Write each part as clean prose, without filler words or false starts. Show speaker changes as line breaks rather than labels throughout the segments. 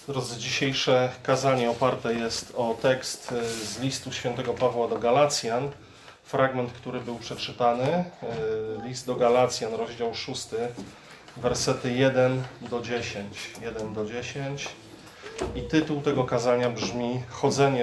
Drodzy, dzisiejsze kazanie oparte jest o tekst z listu świętego Pawła do Galacjan. Fragment, który był przeczytany. List do Galacjan, rozdział 6, wersety 1 do 10. 1 do 10. I tytuł tego kazania brzmi Chodzenie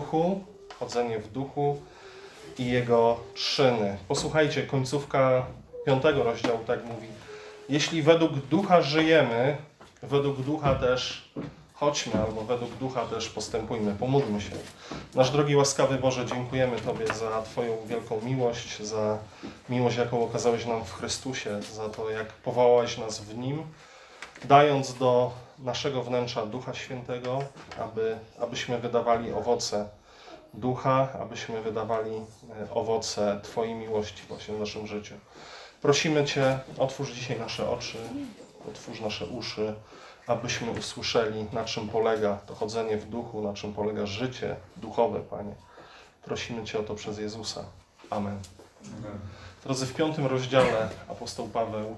w duchu i jego czyny. Posłuchajcie, końcówka 5 rozdziału tak mówi. Jeśli według ducha żyjemy, według ducha też chodźmy, albo według ducha też postępujmy. Pomódlmy się. Nasz drogi łaskawy Boże, dziękujemy Tobie za Twoją wielką miłość, za miłość, jaką okazałeś nam w Chrystusie, za to, jak powołałeś nas w Nim, dając do naszego wnętrza Ducha Świętego, abyśmy wydawali owoce Ducha, abyśmy wydawali owoce Twojej miłości właśnie w naszym życiu. Prosimy Cię, otwórz dzisiaj nasze oczy, otwórz nasze uszy, abyśmy usłyszeli, na czym polega to chodzenie w duchu, na czym polega życie duchowe, Panie. Prosimy Cię o to przez Jezusa. Amen. Amen. Drodzy, w 5 rozdziale apostoł Paweł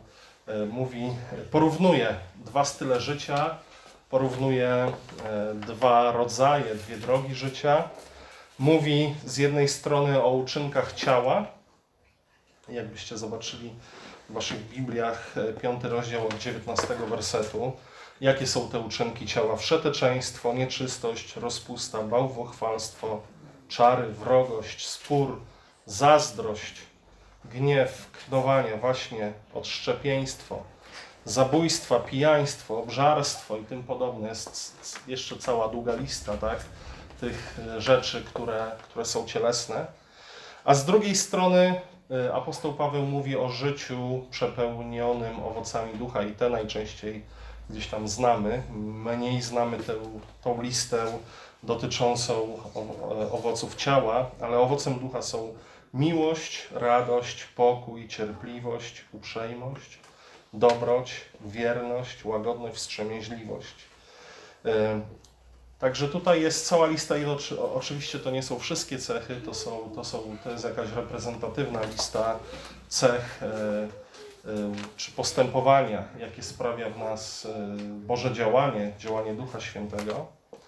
porównuje dwa style życia, porównuje dwa rodzaje, dwie drogi życia. Mówi z jednej strony o uczynkach ciała. Jakbyście zobaczyli w waszych Bibliach 5 rozdział od 19 wersetu. Jakie są te uczynki ciała? Wszeteczeństwo, nieczystość, rozpusta, bałwochwalstwo, czary, wrogość, spór, zazdrość, gniew, knowania, właśnie odszczepieństwo, zabójstwa, pijaństwo, obżarstwo i tym podobne. Jest jeszcze cała długa lista, tak? Tych rzeczy, które są cielesne. A z drugiej strony apostoł Paweł mówi o życiu przepełnionym owocami ducha i te najczęściej gdzieś tam znamy. Mniej znamy tą listę dotyczącą owoców ciała, ale owocem ducha są miłość, radość, pokój, cierpliwość, uprzejmość, dobroć, wierność, łagodność, wstrzemięźliwość. Także tutaj jest cała lista i oczywiście to nie są wszystkie cechy, to jest jakaś reprezentatywna lista cech czy postępowania, jakie sprawia w nas Boże działanie Ducha Świętego.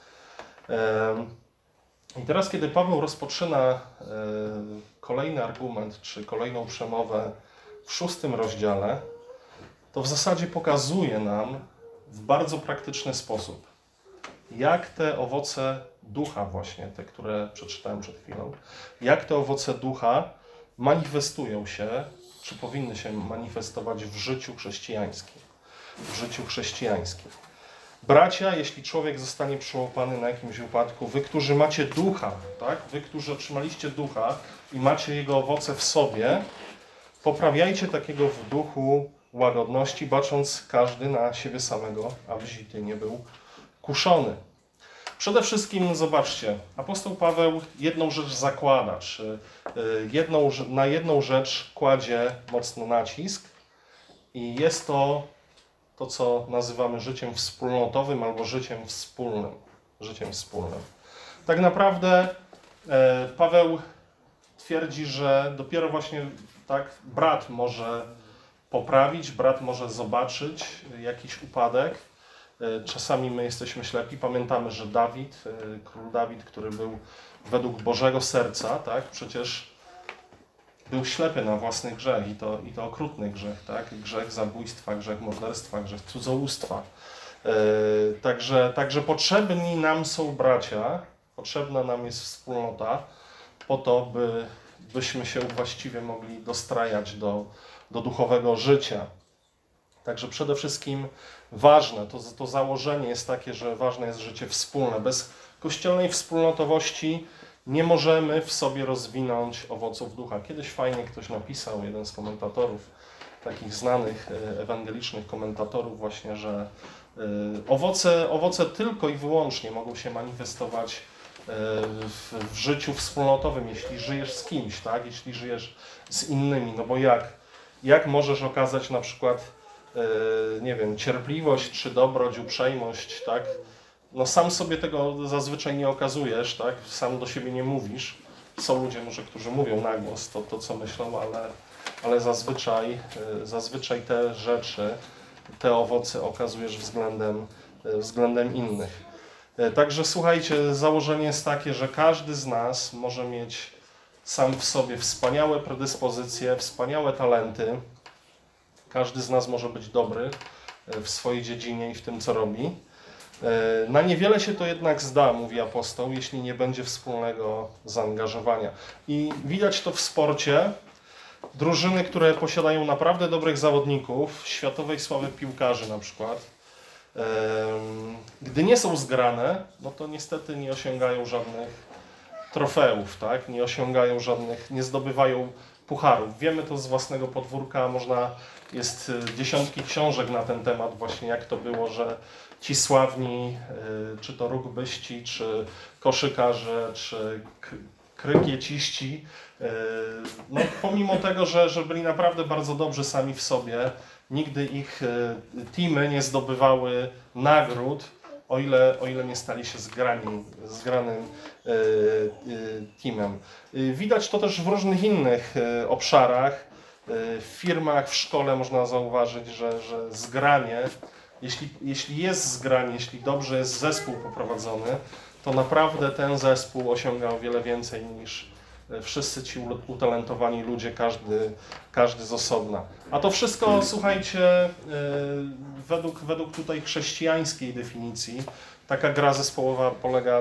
I teraz, kiedy Paweł rozpoczyna kolejny argument, czy kolejną przemowę w 6 rozdziale, to w zasadzie pokazuje nam w bardzo praktyczny sposób, jak te owoce ducha właśnie, te, które przeczytałem przed chwilą, jak te owoce ducha manifestują się, czy powinny się manifestować w życiu chrześcijańskim. Bracia, jeśli człowiek zostanie przyłapany na jakimś upadku, wy, którzy macie ducha, tak? Wy, którzy otrzymaliście ducha i macie jego owoce w sobie, poprawiajcie takiego w duchu łagodności, bacząc każdy na siebie samego, aby zity nie był kuszony. Przede wszystkim zobaczcie, apostoł Paweł jedną rzecz zakłada, czy na jedną rzecz kładzie mocno nacisk i jest to, co nazywamy życiem wspólnotowym albo życiem wspólnym. Tak naprawdę Paweł twierdzi, że dopiero właśnie tak brat może poprawić, brat może zobaczyć jakiś upadek. Czasami my jesteśmy ślepi. Pamiętamy, że król Dawid, który był według Bożego serca, tak, przecież był ślepy na własny grzech i to okrutny grzech, tak? Grzech zabójstwa, grzech morderstwa, grzech cudzołóstwa. Także potrzebni nam są bracia, potrzebna nam jest wspólnota po to, byśmy się właściwie mogli dostrajać do duchowego życia. Także przede wszystkim ważne, to założenie jest takie, że ważne jest życie wspólne. Bez kościelnej wspólnotowości nie możemy w sobie rozwinąć owoców ducha. Kiedyś fajnie ktoś napisał, jeden z komentatorów, takich znanych ewangelicznych komentatorów właśnie, że owoce tylko i wyłącznie mogą się manifestować w życiu wspólnotowym, jeśli żyjesz z kimś, tak? Jeśli żyjesz z innymi. No bo jak możesz okazać na przykład nie wiem, cierpliwość, czy dobroć, uprzejmość, tak? No sam sobie tego zazwyczaj nie okazujesz, tak? Sam do siebie nie mówisz. Są ludzie może, którzy mówią na głos to co myślą, ale zazwyczaj te rzeczy, te owoce okazujesz względem względem innych. Także słuchajcie, założenie jest takie, że każdy z nas może mieć sam w sobie wspaniałe predyspozycje, wspaniałe talenty. Każdy z nas może być dobry w swojej dziedzinie i w tym, co robi. Na niewiele się to jednak zda, mówi apostoł, jeśli nie będzie wspólnego zaangażowania. I widać to w sporcie. Drużyny, które posiadają naprawdę dobrych zawodników, światowej sławy piłkarzy na przykład, gdy nie są zgrane, no to niestety nie osiągają żadnych trofeów, tak? Nie osiągają żadnych, nie zdobywają pucharów. Wiemy to z własnego podwórka, jest dziesiątki książek na ten temat właśnie, jak to było, że ci sławni, czy to rugbyści, czy koszykarze, czy krykieciści, no pomimo tego, że byli naprawdę bardzo dobrzy sami w sobie, nigdy ich teamy nie zdobywały nagród, o ile nie stali się zgranym teamem. Widać to też w różnych innych obszarach. W firmach, w szkole można zauważyć, że zgranie, jeśli jest zgranie, jeśli dobrze jest zespół poprowadzony, to naprawdę ten zespół osiąga o wiele więcej niż wszyscy ci utalentowani ludzie, każdy z osobna. A to wszystko, słuchajcie, według tutaj chrześcijańskiej definicji, taka gra zespołowa polega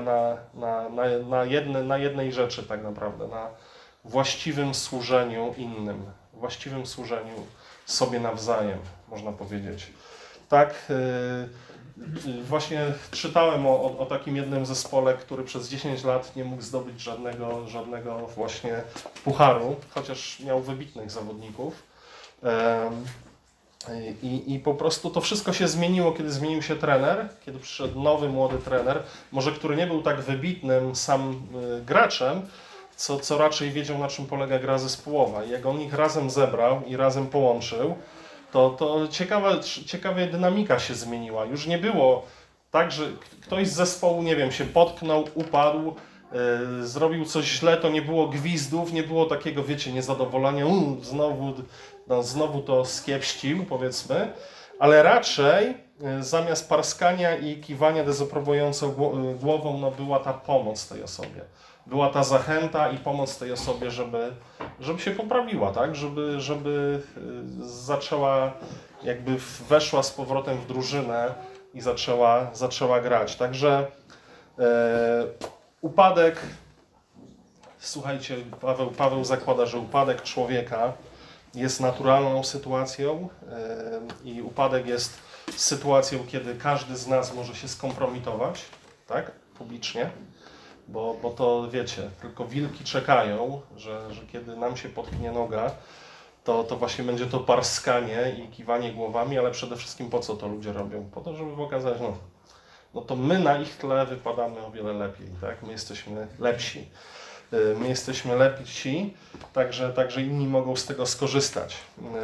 na jednej rzeczy tak naprawdę, na właściwym służeniu innym, właściwym służeniu sobie nawzajem, można powiedzieć. Tak, właśnie czytałem o takim jednym zespole, który przez 10 lat nie mógł zdobyć żadnego właśnie pucharu, chociaż miał wybitnych zawodników. I po prostu to wszystko się zmieniło, kiedy zmienił się trener, kiedy przyszedł nowy, młody trener, może który nie był tak wybitnym sam graczem, co raczej wiedział, na czym polega gra zespołowa. I jak on ich razem zebrał i razem połączył, to ciekawa dynamika się zmieniła. Już nie było tak, że ktoś z zespołu, nie wiem, się potknął, upadł, zrobił coś źle, to nie było gwizdów, nie było takiego, wiecie, niezadowolenia, znowu to skiepścił, powiedzmy, ale raczej zamiast parskania i kiwania dezaprobującą głową, no była ta pomoc tej osobie. Była ta zachęta i pomoc tej osobie, żeby się poprawiła, tak? Żeby zaczęła, jakby weszła z powrotem w drużynę i zaczęła grać. Także upadek, słuchajcie, Paweł zakłada, że upadek człowieka jest naturalną sytuacją i upadek jest sytuacją, kiedy każdy z nas może się skompromitować, tak? Publicznie. Bo to wiecie, tylko wilki czekają, że kiedy nam się potknie noga, to właśnie będzie to parskanie i kiwanie głowami, ale przede wszystkim po co to ludzie robią? Po to, żeby pokazać, no to my na ich tle wypadamy o wiele lepiej, tak? My jesteśmy lepsi. My jesteśmy lepsi, także inni mogą z tego skorzystać.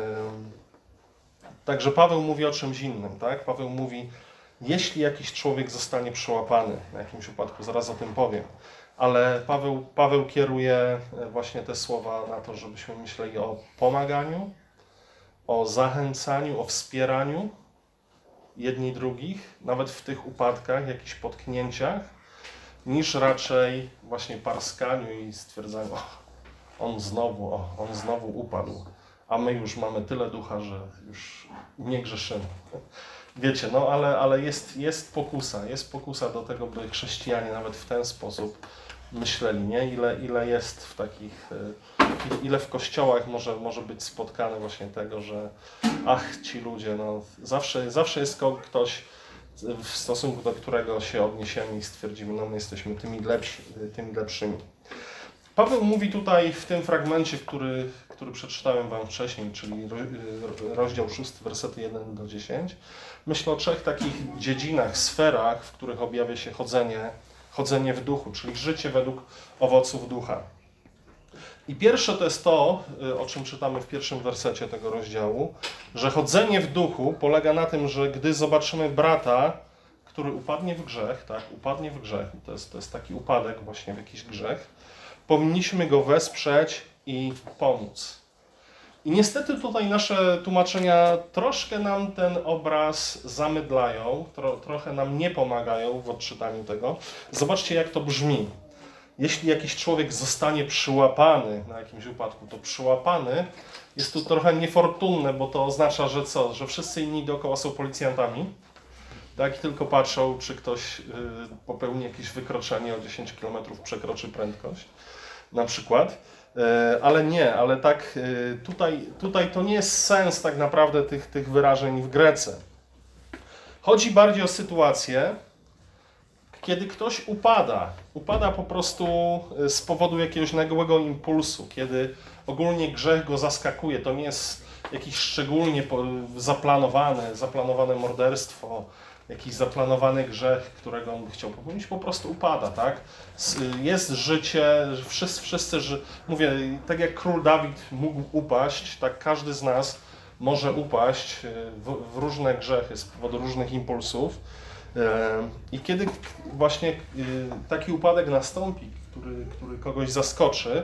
Także Paweł mówi o czymś innym, tak? Paweł mówi, jeśli jakiś człowiek zostanie przyłapany, na jakimś upadku, zaraz o tym powiem, ale Paweł kieruje właśnie te słowa na to, żebyśmy myśleli o pomaganiu, o zachęcaniu, o wspieraniu jedni drugich, nawet w tych upadkach, jakichś potknięciach, niż raczej właśnie parskaniu i stwierdzaniu, on znowu upadł, a my już mamy tyle ducha, że już nie grzeszymy. Wiecie, no ale jest pokusa do tego, by chrześcijanie nawet w ten sposób myśleli, nie? Ile jest w takich, ile w kościołach może być spotkane właśnie tego, że ci ludzie, no zawsze jest ktoś, w stosunku do którego się odniesiemy i stwierdzimy, no my jesteśmy tymi lepszymi. Paweł mówi tutaj w tym fragmencie, który przeczytałem wam wcześniej, czyli rozdział 6, wersety 1 do 10. Myślę o 3 takich dziedzinach, sferach, w których objawia się chodzenie w duchu, czyli życie według owoców ducha. I pierwsze to jest to, o czym czytamy w pierwszym wersecie tego rozdziału, że chodzenie w duchu polega na tym, że gdy zobaczymy brata, który upadnie w grzech, to jest taki upadek właśnie w jakiś grzech, powinniśmy go wesprzeć i pomóc. I niestety tutaj nasze tłumaczenia troszkę nam ten obraz zamydlają, trochę nam nie pomagają w odczytaniu tego. Zobaczcie, jak to brzmi. Jeśli jakiś człowiek zostanie przyłapany na jakimś upadku, to przyłapany jest tu trochę niefortunne, bo to oznacza, że co? Że wszyscy inni dookoła są policjantami, tak? I tylko patrzą, czy ktoś popełni jakieś wykroczenie, o 10 km przekroczy prędkość, na przykład. Ale nie, ale tak tutaj to nie jest sens tak naprawdę tych wyrażeń w Grece. Chodzi bardziej o sytuację, kiedy ktoś upada po prostu z powodu jakiegoś nagłego impulsu, kiedy ogólnie grzech go zaskakuje, to nie jest jakiś szczególnie zaplanowane morderstwo, jakiś zaplanowany grzech, którego on by chciał popełnić, po prostu upada, tak? Jest życie, wszyscy, mówię, tak jak król Dawid mógł upaść, tak każdy z nas może upaść w różne grzechy z powodu różnych impulsów. I kiedy właśnie taki upadek nastąpi, który kogoś zaskoczy,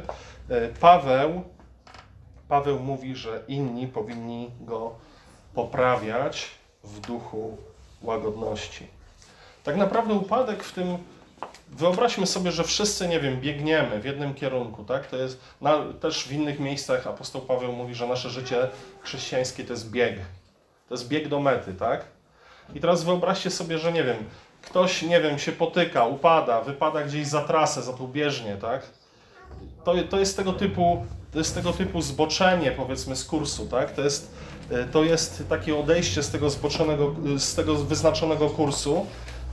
Paweł mówi, że inni powinni go poprawiać w duchu łagodności. Tak naprawdę upadek w tym, wyobraźmy sobie, że wszyscy, nie wiem, biegniemy w jednym kierunku, tak? To jest, też w innych miejscach apostoł Paweł mówi, że nasze życie chrześcijańskie to jest bieg. To jest bieg do mety, tak? I teraz wyobraźcie sobie, że nie wiem, ktoś, nie wiem, się potyka, upada, wypada gdzieś za trasę, za tą bieżnię, tak? To jest tego typu zboczenie, powiedzmy, z kursu, tak? To jest takie odejście z tego wyznaczonego kursu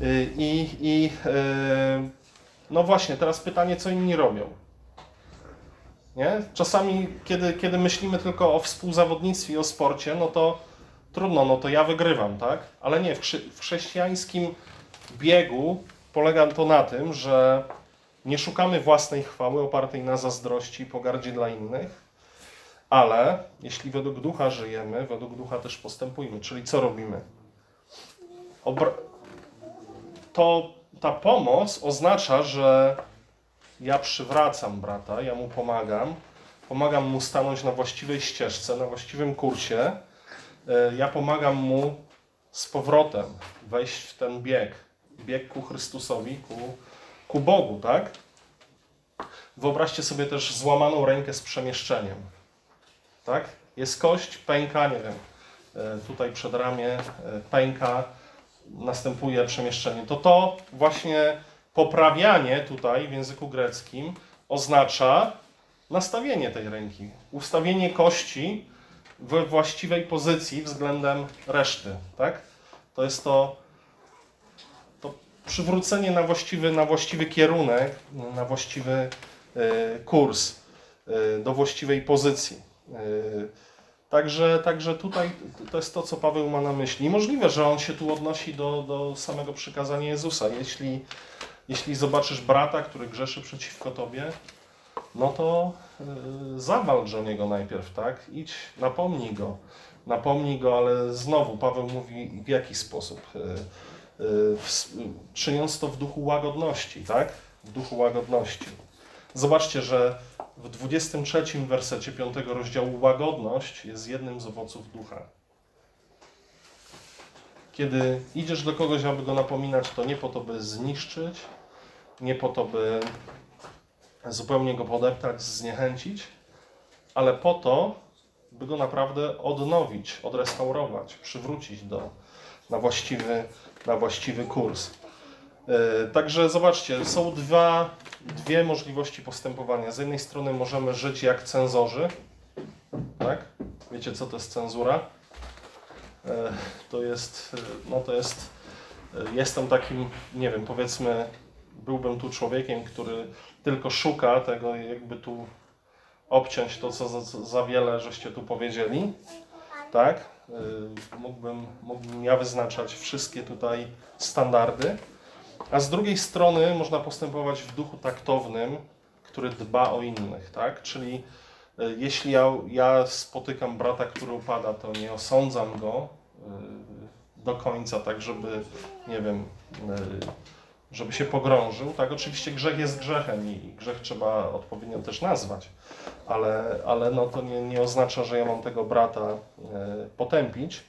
no właśnie, teraz pytanie, co inni robią? Nie? Czasami, kiedy myślimy tylko o współzawodnictwie, o sporcie, no to trudno, no to ja wygrywam, tak? Ale nie, w chrześcijańskim biegu polega to na tym, że nie szukamy własnej chwały opartej na zazdrości i pogardzie dla innych, ale jeśli według ducha żyjemy, według ducha też postępujemy. Czyli co robimy? Ta pomoc oznacza, że ja przywracam brata, ja mu pomagam mu stanąć na właściwej ścieżce, na właściwym kursie, ja pomagam mu z powrotem wejść w ten bieg ku Chrystusowi, ku Bogu, tak? Wyobraźcie sobie też złamaną rękę z przemieszczeniem, tak? Jest kość, pęka, nie wiem, tutaj przedramię pęka, następuje przemieszczenie. To właśnie poprawianie tutaj w języku greckim oznacza nastawienie tej ręki, ustawienie kości we właściwej pozycji względem reszty, tak? To jest to przywrócenie na właściwy kierunek, na właściwy kurs, do właściwej pozycji. Także tutaj to jest to, co Paweł ma na myśli. Możliwe, że on się tu odnosi do samego przykazania Jezusa. Jeśli zobaczysz brata, który grzeszy przeciwko tobie, no to zawalcz o niego najpierw, tak? Idź, napomnij go, ale znowu Paweł mówi w jaki sposób? Czyniąc to w duchu łagodności, tak? W duchu łagodności. Zobaczcie, że w 23 wersecie 5 rozdziału łagodność jest jednym z owoców ducha. Kiedy idziesz do kogoś, aby go napominać, to nie po to, by zniszczyć, nie po to, by zupełnie go podeptać, zniechęcić, ale po to, by go naprawdę odnowić, odrestaurować, przywrócić na właściwy kurs. Także zobaczcie, są dwie możliwości postępowania. Z jednej strony możemy żyć jak cenzorzy, tak? Wiecie, co to jest cenzura? Jestem takim, nie wiem, powiedzmy, byłbym tu człowiekiem, który tylko szuka tego, jakby tu obciąć to, co za wiele żeście tu powiedzieli, tak? Mógłbym ja wyznaczać wszystkie tutaj standardy, a z drugiej strony można postępować w duchu taktownym, który dba o innych, tak? Czyli jeśli ja spotykam brata, który upada, to nie osądzam go do końca, tak żeby, nie wiem, żeby się pogrążył. Tak, oczywiście grzech jest grzechem i grzech trzeba odpowiednio też nazwać, ale no to nie oznacza, że ja mam tego brata potępić.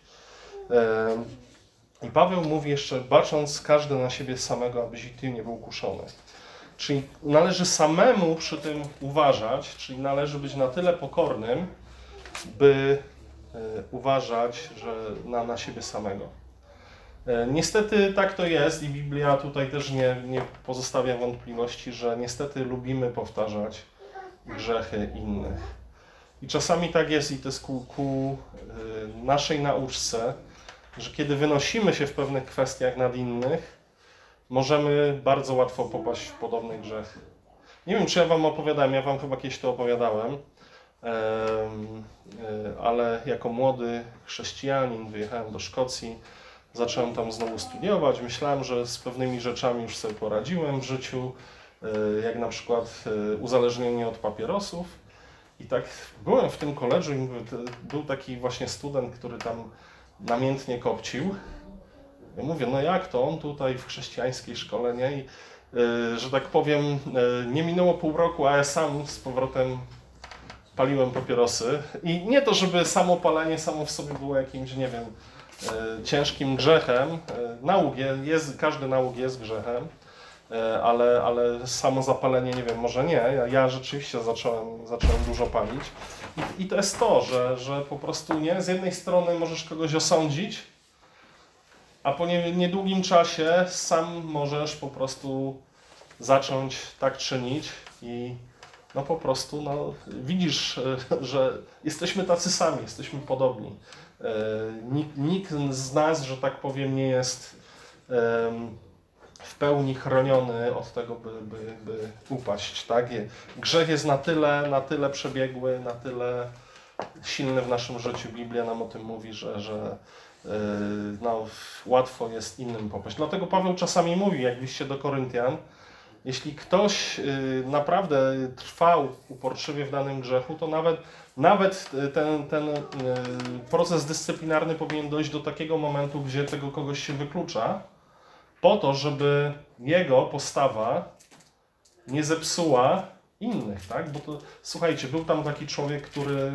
I Paweł mówi jeszcze, bacząc każdy na siebie samego, abyś i ty nie był kuszony. Czyli należy samemu przy tym uważać, czyli należy być na tyle pokornym, by uważać, że na siebie samego. Niestety tak to jest i Biblia tutaj też nie pozostawia wątpliwości, że niestety lubimy powtarzać grzechy innych. I czasami tak jest i to jest ku naszej nauczce, że kiedy wynosimy się w pewnych kwestiach nad innych, możemy bardzo łatwo popaść w podobny grzech. Nie wiem, czy ja wam opowiadałem, ja wam chyba kiedyś to opowiadałem, ale jako młody chrześcijanin wyjechałem do Szkocji, zacząłem tam znowu studiować, myślałem, że z pewnymi rzeczami już sobie poradziłem w życiu, jak na przykład uzależnienie od papierosów. I tak byłem w tym koledżu i był taki właśnie student, który tam namiętnie kopcił. Ja mówię, no jak to on tutaj w chrześcijańskiej szkole, nie? I, że tak powiem, nie minęło pół roku, a ja sam z powrotem paliłem papierosy. I nie to, żeby samo palenie samo w sobie było jakimś, nie wiem, ciężkim grzechem. Każdy nałóg jest grzechem, ale samo zapalenie, nie wiem, może nie. Ja rzeczywiście zacząłem dużo palić. I to jest to, że po prostu nie, z jednej strony możesz kogoś osądzić, a po niedługim czasie sam możesz po prostu zacząć tak czynić i no po prostu widzisz, że jesteśmy tacy sami, jesteśmy podobni. Nikt z nas, że tak powiem, nie jest w pełni chroniony od tego, by upaść. Tak? Grzech jest na tyle przebiegły, na tyle silny w naszym życiu. Biblia nam o tym mówi, że łatwo jest innym popaść. Dlatego Paweł czasami mówi, jak w liście do Koryntian, jeśli ktoś naprawdę trwał uporczywie w danym grzechu, to nawet ten proces dyscyplinarny powinien dojść do takiego momentu, gdzie tego kogoś się wyklucza, po to, żeby jego postawa nie zepsuła innych, tak? Bo to, słuchajcie, był tam taki człowiek, który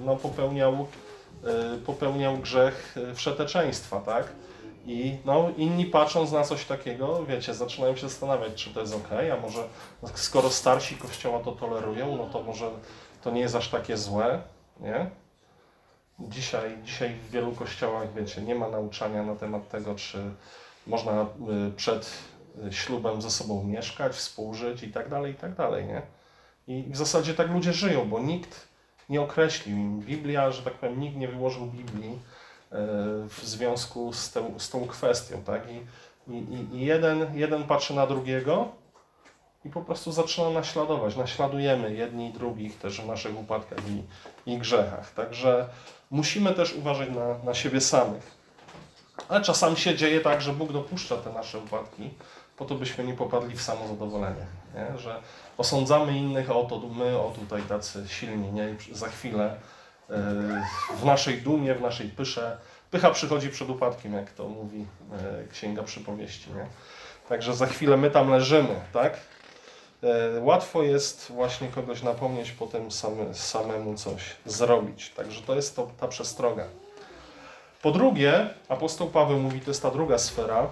popełniał grzech wszeteczeństwa, tak? I inni patrząc na coś takiego, wiecie, zaczynają się zastanawiać, czy to jest okej, a może skoro starsi Kościoła to tolerują, no to może to nie jest aż takie złe, nie? Dzisiaj w wielu kościołach, wiecie, nie ma nauczania na temat tego, czy można przed ślubem ze sobą mieszkać, współżyć i tak dalej, nie? I w zasadzie tak ludzie żyją, bo nikt nie określił im. Biblia, że tak powiem, nikt nie wyłożył Biblii w związku z tą kwestią, tak? I jeden patrzy na drugiego i po prostu zaczyna naśladować. Naśladujemy jedni i drugich też w naszych upadkach i grzechach. Także musimy też uważać na siebie samych. Ale czasami się dzieje tak, że Bóg dopuszcza te nasze upadki, po to byśmy nie popadli w samozadowolenie. Nie? Że osądzamy innych, my tutaj tacy silni, nie? I za chwilę w naszej dumie, w naszej pycha przychodzi przed upadkiem, jak to mówi Księga Przypowieści. Nie? Także za chwilę my tam leżymy, tak? Łatwo jest właśnie kogoś napomnieć, potem samemu coś zrobić. Także to jest ta przestroga. Po drugie, apostoł Paweł mówi, to jest ta druga sfera,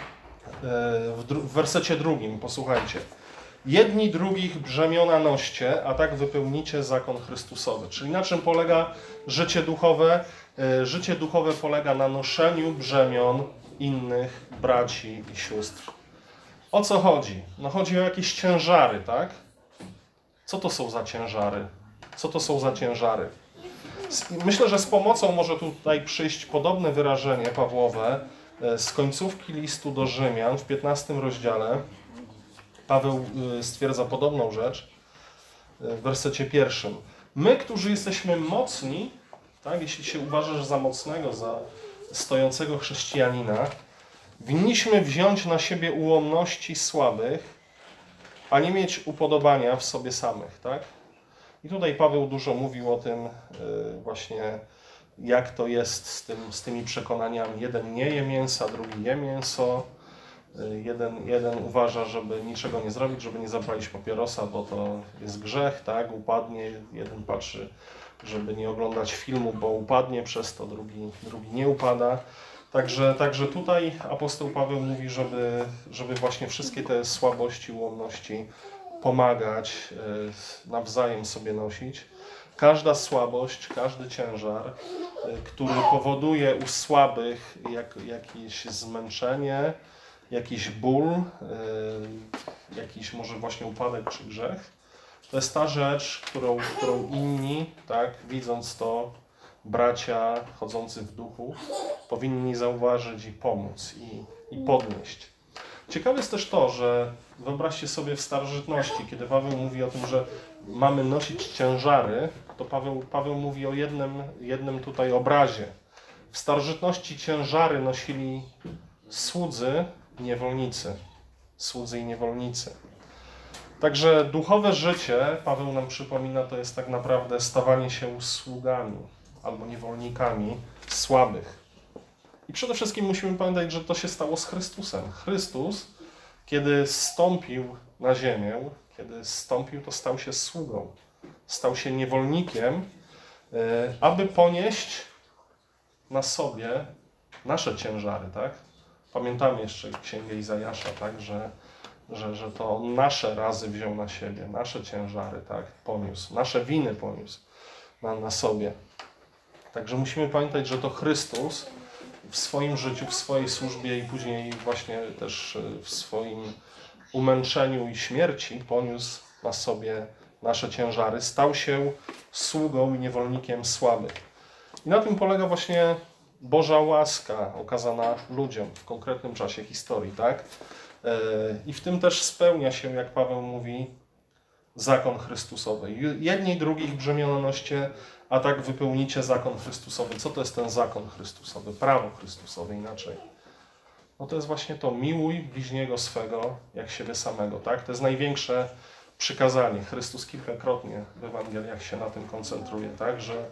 w wersecie 2, posłuchajcie. Jedni drugich brzemiona noście, a tak wypełnicie zakon Chrystusowy. Czyli na czym polega życie duchowe? Życie duchowe polega na noszeniu brzemion innych braci i sióstr. O co chodzi? No chodzi o jakieś ciężary, tak? Co to są za ciężary? Co to są za ciężary? Myślę, że z pomocą może tutaj przyjść podobne wyrażenie Pawłowe z końcówki listu do Rzymian w 15 rozdziale. Paweł stwierdza podobną rzecz w wersecie 1. My, którzy jesteśmy mocni, tak, jeśli się uważasz za mocnego, za stojącego chrześcijanina, winniśmy wziąć na siebie ułomności słabych, a nie mieć upodobania w sobie samych, tak? I tutaj Paweł dużo mówił o tym właśnie, jak to jest z tymi przekonaniami. Jeden nie je mięsa, drugi je mięso. Jeden uważa, żeby niczego nie zrobić, żeby nie zapalić papierosa, bo to jest grzech, tak, upadnie. Jeden patrzy, żeby nie oglądać filmu, bo upadnie przez to, drugi nie upada. Także tutaj apostoł Paweł mówi, żeby właśnie wszystkie te słabości, ułomności pomagać, nawzajem sobie nosić. Każda słabość, każdy ciężar, który powoduje u słabych jakieś zmęczenie, jakiś ból, jakiś może właśnie upadek czy grzech, to jest ta rzecz, którą inni, tak, widząc to, bracia chodzący w duchu, powinni zauważyć i pomóc i podnieść. Ciekawe jest też to, że wyobraźcie sobie w starożytności, kiedy Paweł mówi o tym, że mamy nosić ciężary, to Paweł mówi o jednym tutaj obrazie. W starożytności ciężary nosili słudzy i niewolnicy. Słudzy i niewolnicy. Także duchowe życie, Paweł nam przypomina, to jest tak naprawdę stawanie się sługami albo niewolnikami słabych. I przede wszystkim musimy pamiętać, że to się stało z Chrystusem. Chrystus, kiedy zstąpił na ziemię, to stał się sługą. Stał się niewolnikiem, aby ponieść na sobie nasze ciężary, tak? Pamiętamy jeszcze Księgę Izajasza, tak? Że to on nasze razy wziął na siebie, nasze ciężary, tak? Poniósł, nasze winy poniósł na sobie. Także musimy pamiętać, że to Chrystus w swoim życiu, w swojej służbie i później właśnie też w swoim umęczeniu i śmierci poniósł na sobie nasze ciężary. Stał się sługą i niewolnikiem słabych. I na tym polega właśnie Boża łaska okazana ludziom w konkretnym czasie historii, tak? I w tym też spełnia się, jak Paweł mówi, zakon Chrystusowy. Jedni drugich brzemiona noście, a tak wypełnicie zakon Chrystusowy. Co to jest ten zakon Chrystusowy? Prawo Chrystusowe inaczej. No to jest właśnie to, miłuj bliźniego swego jak siebie samego, tak? To jest największe przykazanie. Chrystus kilkakrotnie w Ewangeliach się na tym koncentruje, tak? Że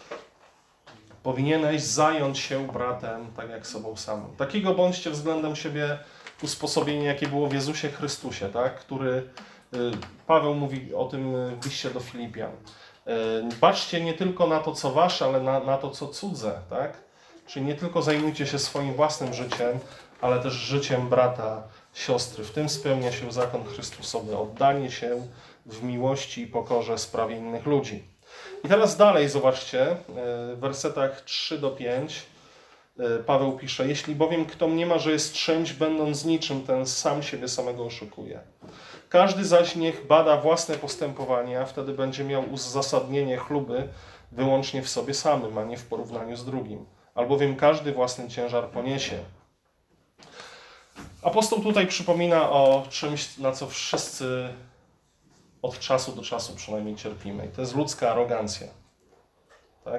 powinieneś zająć się bratem tak jak sobą samym. Takiego bądźcie względem siebie usposobienie, jakie było w Jezusie Chrystusie, tak? Który Paweł mówi o tym w liście do Filipian. Baczcie nie tylko na to, co wasze, ale na to, co cudze, tak? Czyli nie tylko zajmujcie się swoim własnym życiem, ale też życiem brata, siostry. W tym spełnia się zakon Chrystusowy. Oddanie się w miłości i pokorze sprawie innych ludzi. I teraz dalej zobaczcie, w wersetach 3-5 Paweł pisze: jeśli bowiem kto mniema, że jest czymś, będąc niczym, ten sam siebie samego oszukuje. Każdy zaś niech bada własne postępowanie, a wtedy będzie miał uzasadnienie chluby wyłącznie w sobie samym, a nie w porównaniu z drugim. Albowiem każdy własny ciężar poniesie. Apostoł tutaj przypomina o czymś, na co wszyscy od czasu do czasu przynajmniej cierpimy. I to jest ludzka arogancja. Tak?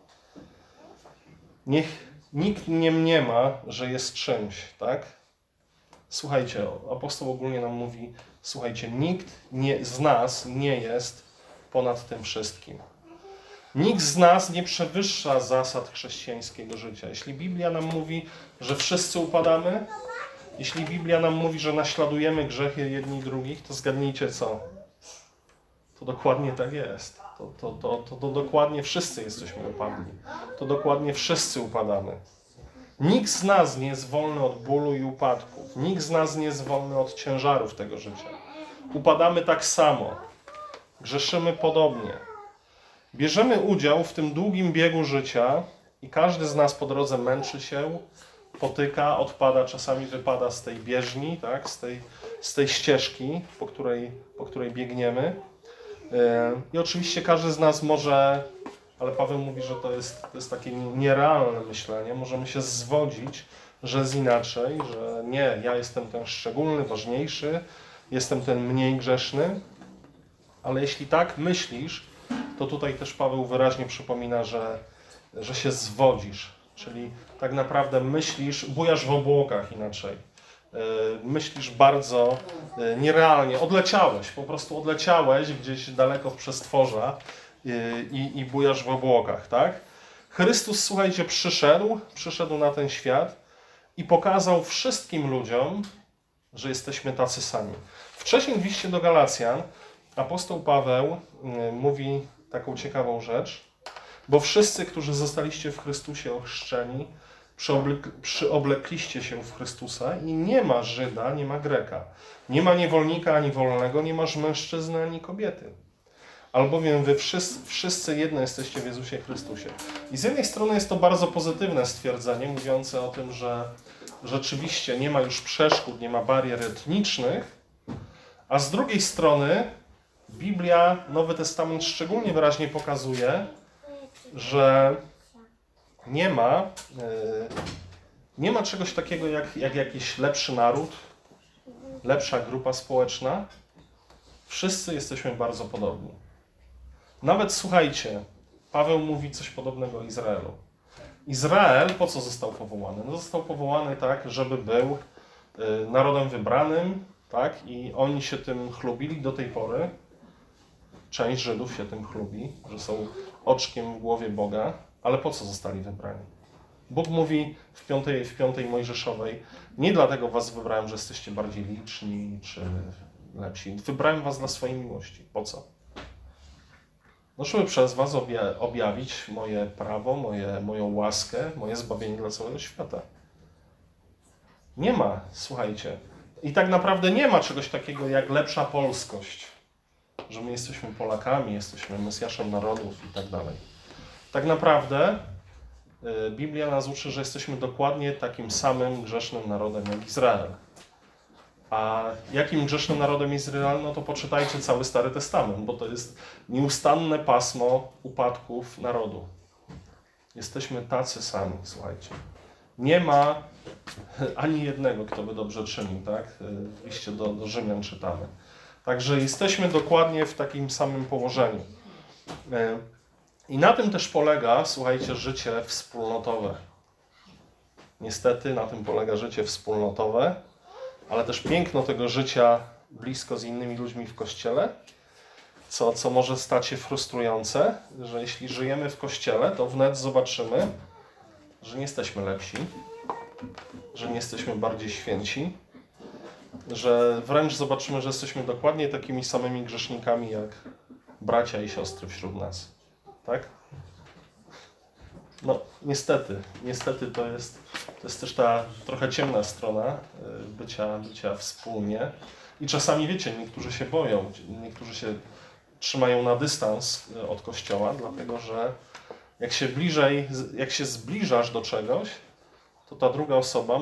Niech nikt nie mniema, że jest czymś. Tak? Słuchajcie, apostoł ogólnie nam mówi, słuchajcie, nikt z nas nie jest ponad tym wszystkim. Nikt z nas nie przewyższa zasad chrześcijańskiego życia. Jeśli Biblia nam mówi, że wszyscy upadamy, jeśli Biblia nam mówi, że naśladujemy grzechy jedni drugich, to zgadnijcie co? To dokładnie tak jest. To dokładnie wszyscy jesteśmy upadli. To dokładnie wszyscy upadamy. Nikt z nas nie jest wolny od bólu i upadków. Nikt z nas nie jest wolny od ciężarów tego życia. Upadamy tak samo. Grzeszymy podobnie. Bierzemy udział w tym długim biegu życia i każdy z nas po drodze męczy się, potyka, odpada, czasami wypada z tej bieżni, tak? z tej ścieżki, po której biegniemy. I oczywiście każdy z nas może, ale Paweł mówi, że to jest takie nierealne myślenie, możemy się zwodzić, że jest inaczej, że nie, ja jestem ten szczególny, ważniejszy, jestem ten mniej grzeszny, ale jeśli tak myślisz, to tutaj też Paweł wyraźnie przypomina, że się zwodzisz, czyli tak naprawdę myślisz, bujasz w obłokach inaczej. Myślisz bardzo nierealnie, po prostu odleciałeś gdzieś daleko w przestworza i bujasz w obłokach, tak? Chrystus, słuchajcie, przyszedł na ten świat i pokazał wszystkim ludziom, że jesteśmy tacy sami. Wcześniej w liście do Galacjan apostoł Paweł mówi taką ciekawą rzecz, bo wszyscy, którzy zostaliście w Chrystusie ochrzczeni, przyoblekliście się w Chrystusa i nie ma Żyda, nie ma Greka, nie ma niewolnika ani wolnego, nie masz mężczyzny ani kobiety. Albowiem wy wszyscy jedno jesteście w Jezusie Chrystusie. I z jednej strony jest to bardzo pozytywne stwierdzenie, mówiące o tym, że rzeczywiście nie ma już przeszkód, nie ma barier etnicznych, a z drugiej strony Biblia, Nowy Testament szczególnie wyraźnie pokazuje, że nie ma czegoś takiego jak jakiś lepszy naród, lepsza grupa społeczna. Wszyscy jesteśmy bardzo podobni. Nawet słuchajcie, Paweł mówi coś podobnego o Izraelu. Izrael po co został powołany? No został powołany tak, żeby był narodem wybranym, tak? I oni się tym chlubili do tej pory. Część Żydów się tym chlubi, że są oczkiem w głowie Boga, ale po co zostali wybrani? Bóg mówi w piątej Mojżeszowej, nie dlatego was wybrałem, że jesteście bardziej liczni czy lepsi. Wybrałem was dla swojej miłości. Po co? No, żeby przez was objawić moje prawo, moją łaskę, moje zbawienie dla całego świata. Nie ma, słuchajcie. I tak naprawdę nie ma czegoś takiego jak lepsza polskość. Że my jesteśmy Polakami, jesteśmy Mesjaszem narodów i tak dalej. Tak naprawdę Biblia nas uczy, że jesteśmy dokładnie takim samym grzesznym narodem jak Izrael. A jakim grzesznym narodem Izrael? No to poczytajcie cały Stary Testament, bo to jest nieustanne pasmo upadków narodu. Jesteśmy tacy sami, słuchajcie. Nie ma ani jednego, kto by dobrze czynił, tak? W liście do Rzymian czytamy. Także jesteśmy dokładnie w takim samym położeniu. I na tym też polega, słuchajcie, życie wspólnotowe. Niestety na tym polega życie wspólnotowe, ale też piękno tego życia blisko z innymi ludźmi w Kościele, co może stać się frustrujące, że jeśli żyjemy w Kościele, to wnet zobaczymy, że nie jesteśmy lepsi, że nie jesteśmy bardziej święci, że wręcz zobaczymy, że jesteśmy dokładnie takimi samymi grzesznikami jak bracia i siostry wśród nas. Tak? No, niestety to jest też ta trochę ciemna strona bycia wspólnie. I czasami, wiecie, niektórzy się boją, niektórzy się trzymają na dystans od Kościoła, dlatego że jak się zbliżasz do czegoś, to ta druga osoba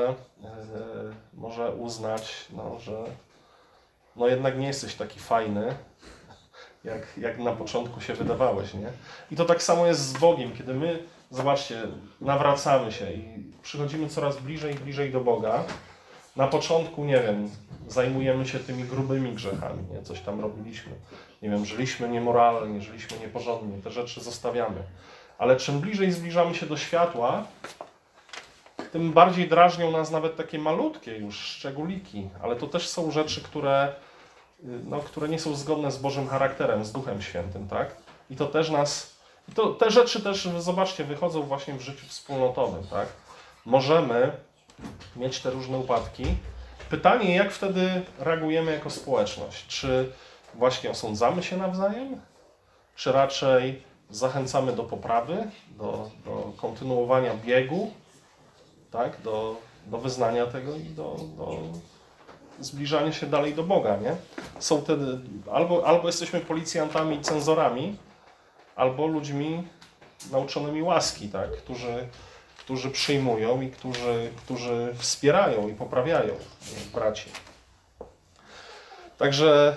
może uznać, że jednak nie jesteś taki fajny, jak na początku się wydawałeś, nie? I to tak samo jest z Bogiem, kiedy my, zobaczcie, nawracamy się i przychodzimy coraz bliżej i bliżej do Boga. Na początku, nie wiem, zajmujemy się tymi grubymi grzechami, nie? Coś tam robiliśmy. Nie wiem, żyliśmy niemoralnie, żyliśmy nieporządnie, te rzeczy zostawiamy. Ale czym bliżej zbliżamy się do światła, tym bardziej drażnią nas nawet takie malutkie już szczególiki. Ale to też są rzeczy, które nie są zgodne z Bożym charakterem, z Duchem Świętym, tak? I to też te rzeczy też, zobaczcie, wychodzą właśnie w życiu wspólnotowym, tak? Możemy mieć te różne upadki. Pytanie, jak wtedy reagujemy jako społeczność? Czy właśnie osądzamy się nawzajem? Czy raczej zachęcamy do poprawy, do kontynuowania biegu, tak? Do wyznania tego i do zbliżania się dalej do Boga, nie? Są wtedy albo jesteśmy policjantami i cenzorami, albo ludźmi nauczonymi łaski, tak? Którzy przyjmują i którzy wspierają i poprawiają braci. Także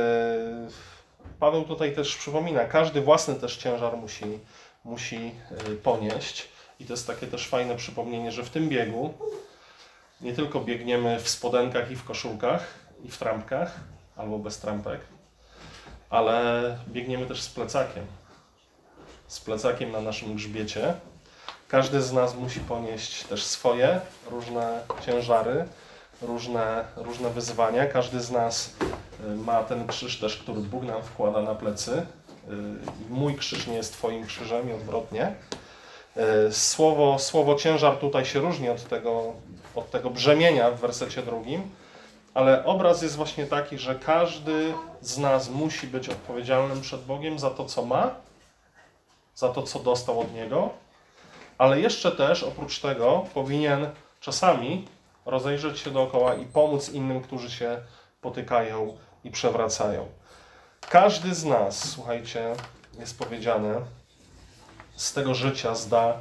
Paweł tutaj też przypomina, każdy własny też ciężar musi ponieść. I to jest takie też fajne przypomnienie, że w tym biegu nie tylko biegniemy w spodenkach i w koszulkach i w trampkach, albo bez trampek, ale biegniemy też z plecakiem. Z plecakiem na naszym grzbiecie. Każdy z nas musi ponieść też swoje różne ciężary, różne wyzwania. Każdy z nas ma ten krzyż też, który Bóg nam wkłada na plecy. Mój krzyż nie jest twoim krzyżem i odwrotnie. Słowo ciężar tutaj się różni od tego brzemienia w wersecie 2, Ale obraz jest właśnie taki, że każdy z nas musi być odpowiedzialnym przed Bogiem za to, co ma, za to, co dostał od Niego, ale jeszcze też oprócz tego powinien czasami rozejrzeć się dookoła i pomóc innym, którzy się potykają i przewracają. Każdy z nas, słuchajcie, jest powiedziane, z tego życia zda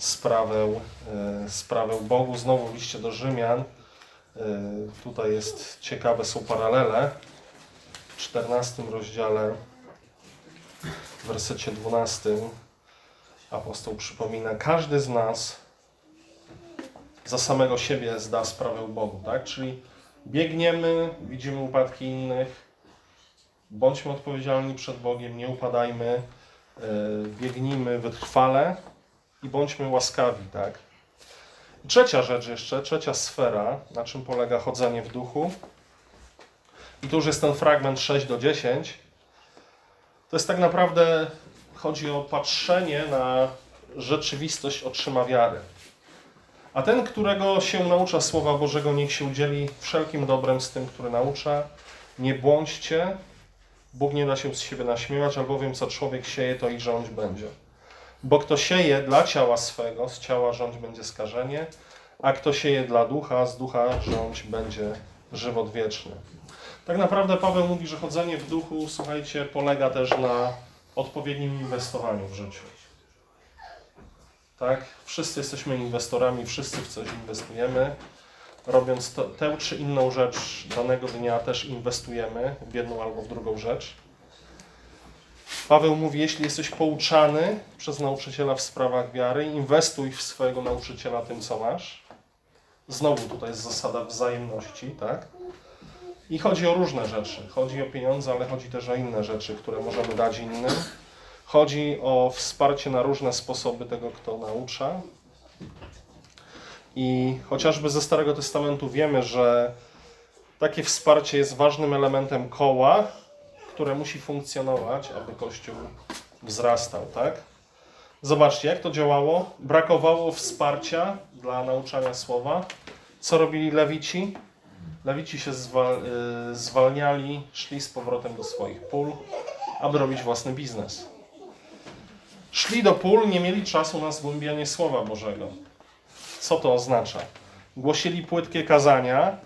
sprawę Bogu. Znowu w liście do Rzymian, tutaj jest ciekawe, są paralele. W 14 rozdziale, w wersecie 12 apostoł przypomina, każdy z nas za samego siebie zda sprawę Bogu, tak? Czyli biegniemy, widzimy upadki innych, bądźmy odpowiedzialni przed Bogiem, nie upadajmy, biegnijmy wytrwale i bądźmy łaskawi, tak? Trzecia rzecz jeszcze, trzecia sfera, na czym polega chodzenie w duchu. I tu już jest ten fragment 6-10. To jest tak naprawdę, chodzi o patrzenie na rzeczywistość, oczyma wiary. A ten, którego się naucza Słowa Bożego, niech się udzieli wszelkim dobrem z tym, który naucza. Nie błądźcie, Bóg nie da się z siebie naśmiewać, albowiem co człowiek sieje, to i rządź będzie. Bo kto sieje dla ciała swego, z ciała rządź będzie skażenie, a kto sieje dla ducha, z ducha rządź będzie żywot wieczny. Tak naprawdę Paweł mówi, że chodzenie w duchu, słuchajcie, polega też na odpowiednim inwestowaniu w życiu. Tak? Wszyscy jesteśmy inwestorami, wszyscy w coś inwestujemy. Robiąc tę czy inną rzecz danego dnia też inwestujemy w jedną albo w drugą rzecz. Paweł mówi, jeśli jesteś pouczany przez nauczyciela w sprawach wiary, inwestuj w swojego nauczyciela tym, co masz. Znowu tutaj jest zasada wzajemności, tak? I chodzi o różne rzeczy. Chodzi o pieniądze, ale chodzi też o inne rzeczy, które możemy dać innym. Chodzi o wsparcie na różne sposoby tego, kto naucza. I chociażby ze Starego Testamentu wiemy, że takie wsparcie jest ważnym elementem koła, które musi funkcjonować, aby Kościół wzrastał, tak? Zobaczcie, jak to działało. Brakowało wsparcia dla nauczania słowa. Co robili Lewici? Lewici się zwalniali, szli z powrotem do swoich pól, aby robić własny biznes. Szli do pól, nie mieli czasu na zgłębianie Słowa Bożego. Co to oznacza? Głosili płytkie kazania,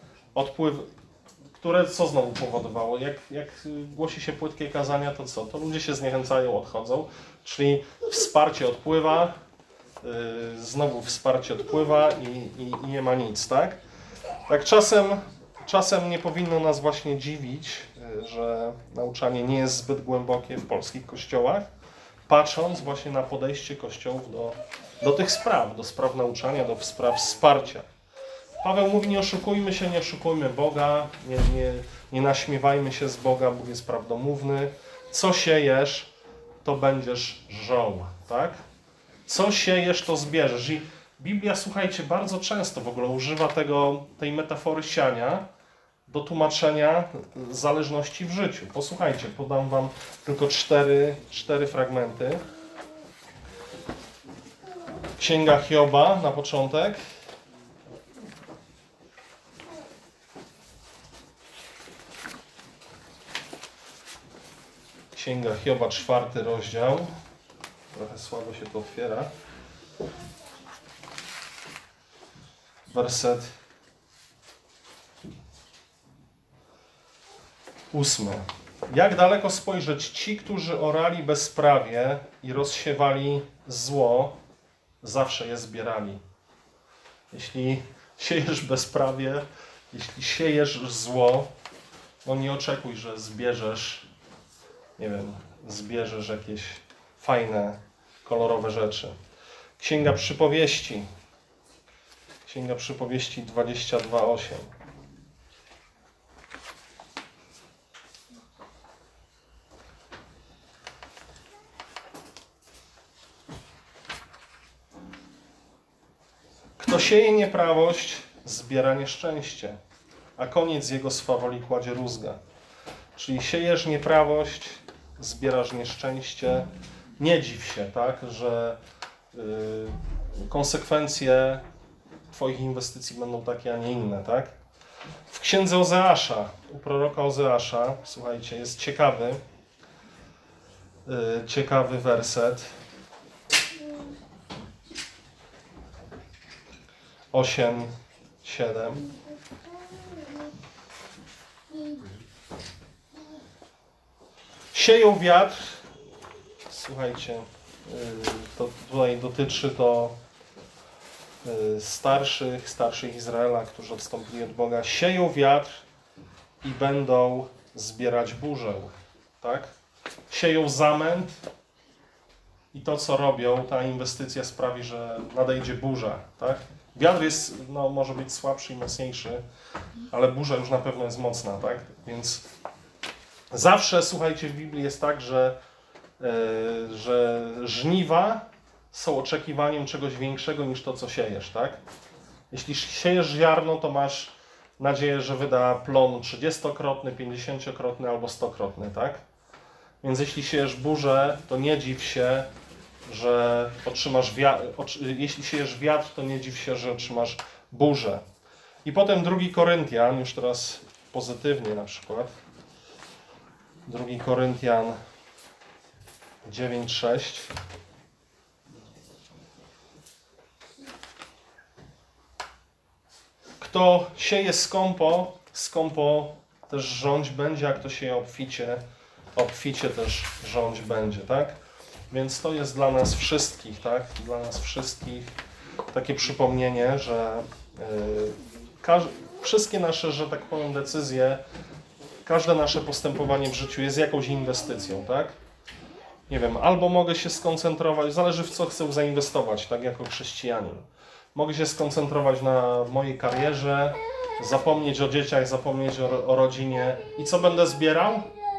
które co znowu powodowało? Jak głosi się płytkie kazania, to co? To ludzie się zniechęcają, odchodzą. Czyli wsparcie odpływa, znowu wsparcie odpływa i nie ma nic, tak? Tak czasem nie powinno nas właśnie dziwić, że nauczanie nie jest zbyt głębokie w polskich kościołach, patrząc właśnie na podejście kościołów do tych spraw, do spraw nauczania, do spraw wsparcia. Paweł mówi, nie oszukujmy się, nie oszukujmy Boga, nie naśmiewajmy się z Boga, Bóg jest prawdomówny. Co siejesz, to będziesz żął, tak? Co siejesz, to zbierzesz. I Biblia, słuchajcie, bardzo często w ogóle używa tej metafory siania do tłumaczenia zależności w życiu. Posłuchajcie, podam wam tylko cztery fragmenty. Księga Hioba na początek. Księga Hioba, 4 rozdział. Trochę słabo się to otwiera. Werset 8. Jak daleko spojrzeć ci, którzy orali bezprawie i rozsiewali zło, zawsze je zbierali. Jeśli siejesz bezprawie, jeśli siejesz zło, no nie oczekuj, że zbierzesz, nie wiem, zbierzesz jakieś fajne, kolorowe rzeczy. Księga Przypowieści. Księga Przypowieści 22:8. Kto sieje nieprawość, zbiera nieszczęście, a koniec jego swawoli kładzie rózgę. Czyli siejesz nieprawość, zbierasz nieszczęście. Nie dziw się, tak, że konsekwencje Twoich inwestycji będą takie, a nie inne, tak? W księdze Ozeasza, u proroka Ozeasza, słuchajcie, jest ciekawy werset. 8, 7. Sieją wiatr, słuchajcie, to tutaj dotyczy to starszych Izraela, którzy odstąpili od Boga. Sieją wiatr i będą zbierać burzę, tak? Sieją zamęt i to, co robią, ta inwestycja sprawi, że nadejdzie burza, tak? Wiatr jest, może być słabszy i mocniejszy, ale burza już na pewno jest mocna, tak? Więc zawsze, słuchajcie, w Biblii jest tak, że żniwa są oczekiwaniem czegoś większego niż to, co siejesz, tak? Jeśli siejesz ziarno, to masz nadzieję, że wyda plon 30-krotny, 50-krotny albo 100-krotny, tak? Więc jeśli siejesz burzę, to nie dziw się, że otrzymasz jeśli siejesz wiatr, to nie dziw się, że otrzymasz burzę. I potem 2 Koryntian, już teraz pozytywnie na przykład. 2 Koryntian 9:6. Kto sieje skąpo też rządź będzie, a kto sieje obficie też rządź będzie, tak? Więc to jest dla nas wszystkich, tak? Dla nas wszystkich takie przypomnienie, że wszystkie nasze, że tak powiem, decyzje, każde nasze postępowanie w życiu jest jakąś inwestycją, tak? Nie wiem, albo mogę się skoncentrować, zależy w co chcę zainwestować, tak, jako chrześcijanin. Mogę się skoncentrować na mojej karierze, zapomnieć o dzieciach, zapomnieć o rodzinie. I co będę zbierał?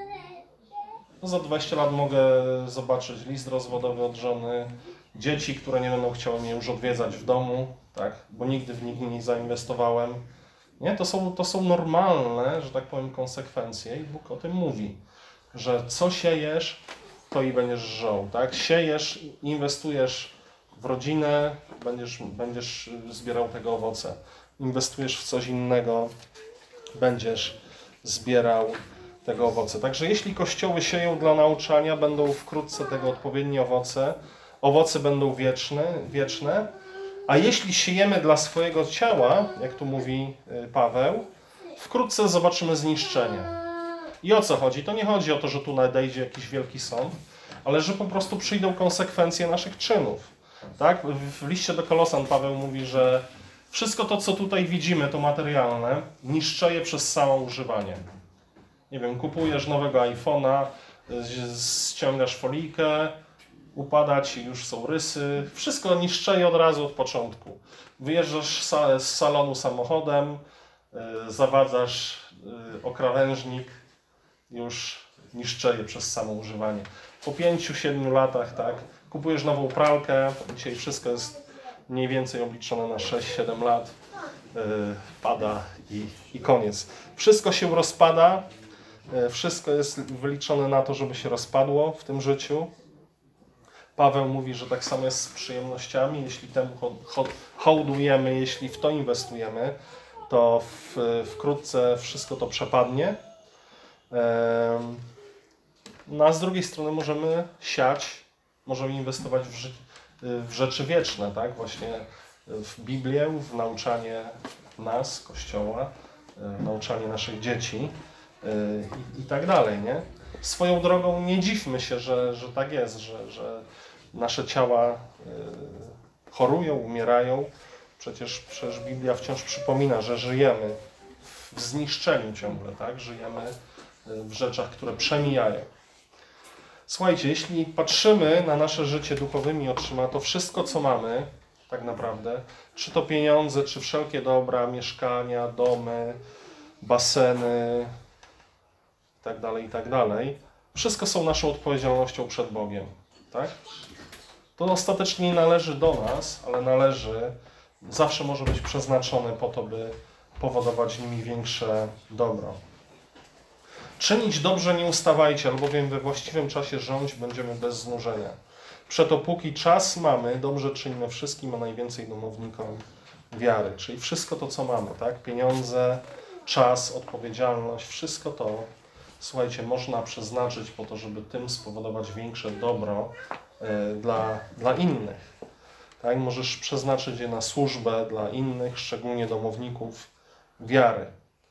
No za 20 lat mogę zobaczyć list rozwodowy od żony, dzieci, które nie będą chciały mnie już odwiedzać w domu, tak, bo nigdy w nich nie zainwestowałem. Nie? To są normalne, że tak powiem, konsekwencje i Bóg o tym mówi, że co siejesz, to i będziesz żął, tak? Siejesz, inwestujesz w rodzinę, będziesz zbierał tego owoce. Inwestujesz w coś innego, będziesz zbierał tego owoce. Także jeśli kościoły sieją dla nauczania, będą wkrótce tego odpowiednie owoce. Owoce będą wieczne. A jeśli siejemy dla swojego ciała, jak tu mówi Paweł, wkrótce zobaczymy zniszczenie. I o co chodzi? To nie chodzi o to, że tu nadejdzie jakiś wielki sąd, ale że po prostu przyjdą konsekwencje naszych czynów. Tak? W liście do Kolosan Paweł mówi, że wszystko to, co tutaj widzimy, to materialne, niszczeje przez samo używanie. Nie wiem, kupujesz nowego iPhone'a, ściągasz folijkę, upada ci, już są rysy, wszystko niszczeje od razu od początku. Wyjeżdżasz z salonu samochodem, zawadzasz o krawężnik, już niszczeje przez samo używanie. Po 5-7 latach, tak, kupujesz nową pralkę, dzisiaj wszystko jest mniej więcej obliczone na 6-7 lat, pada i koniec. Wszystko się rozpada, wszystko jest wyliczone na to, żeby się rozpadło w tym życiu. Paweł mówi, że tak samo jest z przyjemnościami, jeśli temu hołdujemy, jeśli w to inwestujemy, to wkrótce wszystko to przepadnie. No a z drugiej strony możemy siać, możemy inwestować w rzeczy wieczne, tak? Właśnie w Biblię, w nauczanie nas, Kościoła, w nauczanie naszych dzieci i tak dalej, nie? Swoją drogą nie dziwmy się, że tak jest, że nasze ciała chorują, umierają. Przecież Biblia wciąż przypomina, że żyjemy w zniszczeniu ciągle, tak? Żyjemy w rzeczach, które przemijają. Słuchajcie, jeśli patrzymy na nasze życie duchowymi oczyma, to wszystko, co mamy, tak naprawdę, czy to pieniądze, czy wszelkie dobra, mieszkania, domy, baseny, i tak dalej, wszystko są naszą odpowiedzialnością przed Bogiem, tak? To ostatecznie nie należy do nas, ale zawsze może być przeznaczone po to, by powodować nimi większe dobro. Czynić dobrze nie ustawajcie, albowiem we właściwym czasie rządzić będziemy bez znużenia. Przeto póki czas mamy, dobrze czynimy wszystkim, a najwięcej domownikom wiary. Czyli wszystko to, co mamy, tak? Pieniądze, czas, odpowiedzialność, wszystko to, słuchajcie, można przeznaczyć po to, żeby tym spowodować większe dobro dla innych. Tak? Możesz przeznaczyć je na służbę dla innych, szczególnie domowników wiary.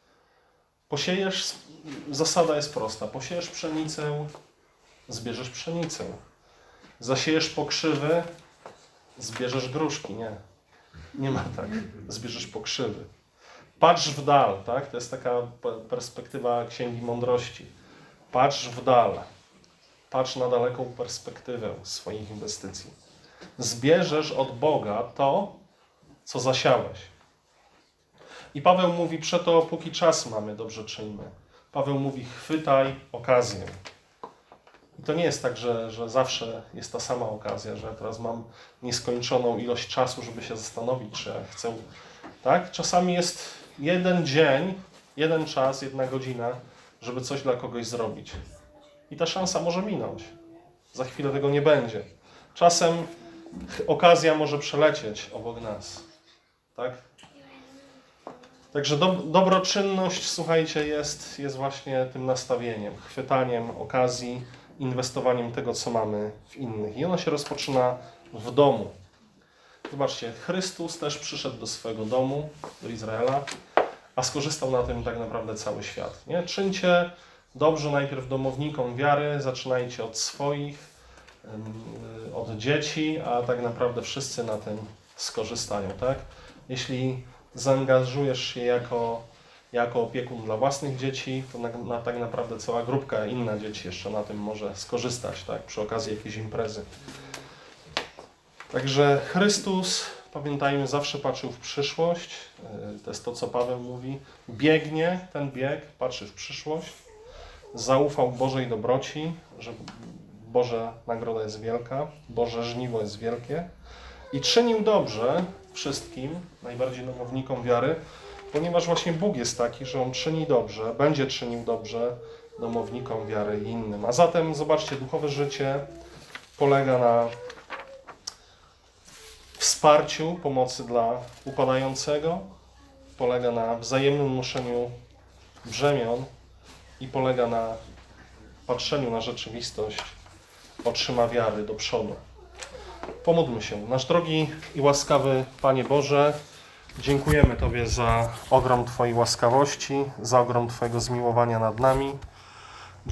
Zasada jest prosta. Posiejesz pszenicę, zbierzesz pszenicę. Zasiejesz pokrzywy, zbierzesz gruszki. Nie ma tak. Zbierzesz pokrzywy. Patrz w dal, tak? To jest taka perspektywa Księgi Mądrości. Patrz w dal. Patrz na daleką perspektywę swoich inwestycji. Zbierzesz od Boga to, co zasiałeś. I Paweł mówi, przeto póki czas mamy, dobrze czyńmy. Paweł mówi, chwytaj okazję. I to nie jest tak, że zawsze jest ta sama okazja, że ja teraz mam nieskończoną ilość czasu, żeby się zastanowić, czy ja chcę. Tak? Czasami jest jeden dzień, jeden czas, 1 godzina, żeby coś dla kogoś zrobić. I ta szansa może minąć. Za chwilę tego nie będzie. Czasem okazja może przelecieć obok nas. Tak? Także dobroczynność, słuchajcie, jest właśnie tym nastawieniem, chwytaniem okazji, inwestowaniem tego, co mamy w innych. I ono się rozpoczyna w domu. Zobaczcie, Chrystus też przyszedł do swojego domu, do Izraela, a skorzystał na tym tak naprawdę cały świat. Nie? Czyńcie dobrze najpierw domownikom wiary, zaczynajcie od swoich, od dzieci, a tak naprawdę wszyscy na tym skorzystają. Tak? Jeśli zaangażujesz się jako opiekun dla własnych dzieci, to tak naprawdę cała grupka inna dzieci jeszcze na tym może skorzystać, tak? Przy okazji jakiejś imprezy. Także Chrystus, pamiętajmy, zawsze patrzył w przyszłość. To jest to, co Paweł mówi. Biegnie ten bieg, patrzy w przyszłość. Zaufał Bożej dobroci, że Boża nagroda jest wielka, Boże żniwo jest wielkie. I czynił dobrze wszystkim, najbardziej domownikom wiary, ponieważ właśnie Bóg jest taki, że On czyni dobrze, będzie czynił dobrze domownikom wiary i innym. A zatem, zobaczcie, duchowe życie polega na wsparciu, pomocy dla upadającego, polega na wzajemnym noszeniu brzemion i polega na patrzeniu na rzeczywistość oczyma wiary do przodu. Pomódlmy się. Nasz drogi i łaskawy Panie Boże, dziękujemy Tobie za ogrom Twojej łaskawości, za ogrom Twojego zmiłowania nad nami.